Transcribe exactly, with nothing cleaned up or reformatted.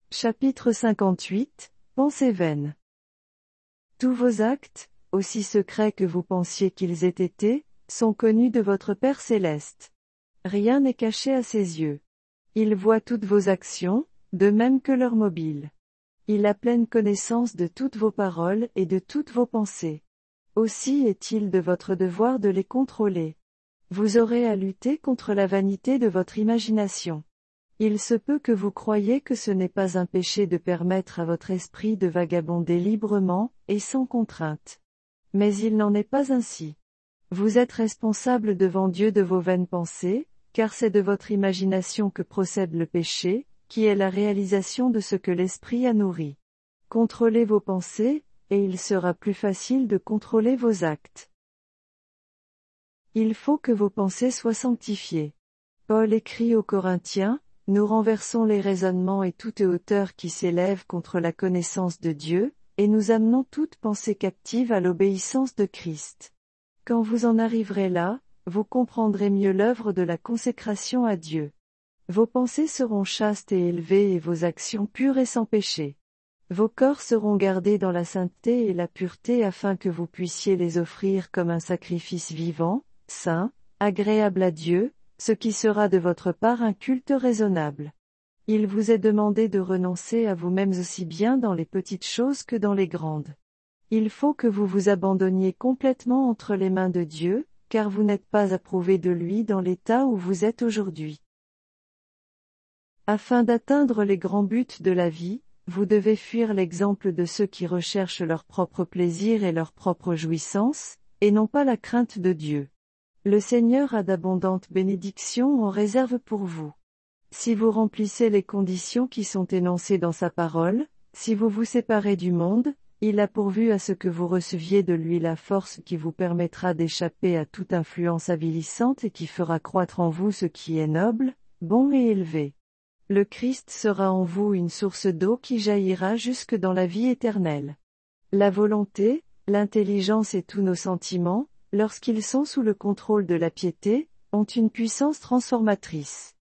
Chapitre cinquante-huit, Pensées vaines. Tous vos actes, aussi secrets que vous pensiez qu'ils aient été, sont connus de votre Père céleste. Rien n'est caché à ses yeux. Il voit toutes vos actions, de même que leurs mobiles. Il a pleine connaissance de toutes vos paroles et de toutes vos pensées. Aussi est-il de votre devoir de les contrôler. Vous aurez à lutter contre la vanité de votre imagination. Il se peut que vous croyiez que ce n'est pas un péché de permettre à votre esprit de vagabonder librement, et sans contrainte. Mais il n'en est pas ainsi. Vous êtes responsable devant Dieu de vos vaines pensées, car c'est de votre imagination que procède le péché, qui est la réalisation de ce que l'esprit a nourri. Contrôlez vos pensées, et il sera plus facile de contrôler vos actes. Il faut que vos pensées soient sanctifiées. Paul écrit aux Corinthiens, nous renversons les raisonnements et toute hauteur qui s'élève contre la connaissance de Dieu, et nous amenons toute pensée captive à l'obéissance de Christ. Quand vous en arriverez là, vous comprendrez mieux l'œuvre de la consécration à Dieu. Vos pensées seront chastes et élevées et vos actions pures et sans péché. Vos corps seront gardés dans la sainteté et la pureté afin que vous puissiez les offrir comme un sacrifice vivant, saint, agréable à Dieu, ce qui sera de votre part un culte raisonnable. Il vous est demandé de renoncer à vous-mêmes aussi bien dans les petites choses que dans les grandes. Il faut que vous vous abandonniez complètement entre les mains de Dieu, car vous n'êtes pas approuvé de lui dans l'état où vous êtes aujourd'hui. Afin d'atteindre les grands buts de la vie, vous devez fuir l'exemple de ceux qui recherchent leur propre plaisir et leur propre jouissance, et non pas la crainte de Dieu. Le Seigneur a d'abondantes bénédictions en réserve pour vous. Si vous remplissez les conditions qui sont énoncées dans sa parole, si vous vous séparez du monde, il a pourvu à ce que vous receviez de lui la force qui vous permettra d'échapper à toute influence avilissante et qui fera croître en vous ce qui est noble, bon et élevé. Le Christ sera en vous une source d'eau qui jaillira jusque dans la vie éternelle. La volonté, l'intelligence et tous nos sentiments, lorsqu'ils sont sous le contrôle de la piété, ont une puissance transformatrice.